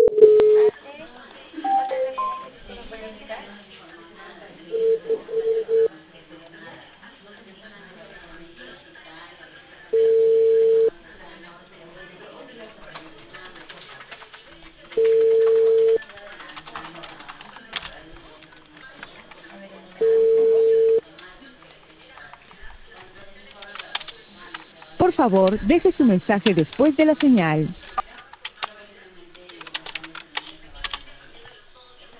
Por favor, deje su mensaje después de la señal.